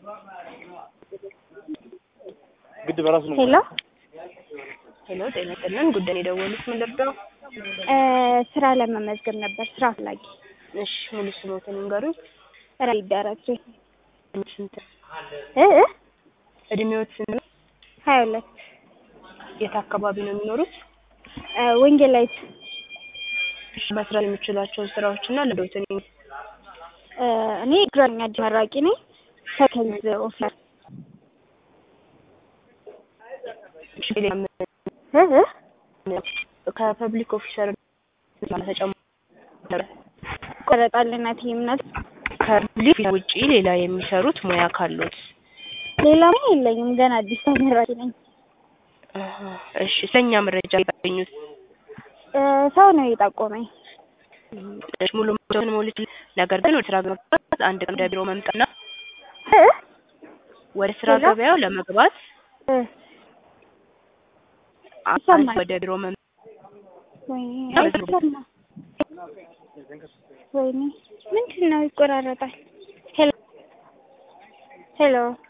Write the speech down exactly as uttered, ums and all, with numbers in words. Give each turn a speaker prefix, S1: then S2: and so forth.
S1: ግድ በራሱ ነው
S2: ሄሎ
S3: ሄሎ ጤና ይስጥልን ጉዳይ ደወሉት ምን ልርዳው?
S2: ስራ ለመመዝገብ ነበር ስራ ፈላጊ።
S3: እሺ ሙሉ ስሞትን ንገሩኝ።
S2: ራይ ዳይሬክተር
S3: ስንት
S2: እ እ
S3: እድሜዎት ስንት?
S2: ሃያ ሁለት
S3: የት አካባቢ ነው የሚኖሩት?
S2: ወንጌላይት።
S3: እሺ መስራት የሚችላቸው ስራዎችና ለዶትን
S2: እኔ ግራኛ ተመራቂ ነኝ። ሰከንድ ኦፊሰር እ እ
S3: ከፐብሊክ ኦፊሰር ተጨማሪ
S2: ቆረጣልና ቲምነት
S3: ከፐብሊክ ውጪ ሌላ የሚሰሩት ሙያ ካሉት?
S2: ሌላ ምን የለኝም ገና አዲስ ተመራቂ ነኝ።
S3: እሺ ስለኛ መረጃ ያገኙት
S2: ሰው ነው የጠቆመኝ።
S3: እሺ ሙሉ መረጃውን ሞልት ነገር ግን ወደ ስራ ገበያው አንድ ቀን ወደ ቢሮ መምጣትና
S2: እ
S3: ወደ ስራ ገበያው ለመግባት
S2: እ
S3: አንድ ወደ ቢሮ መምጣት
S2: ወይኔ ወይኔ ምንድነው ይቆራረጣል? ሄሎ ሄሎ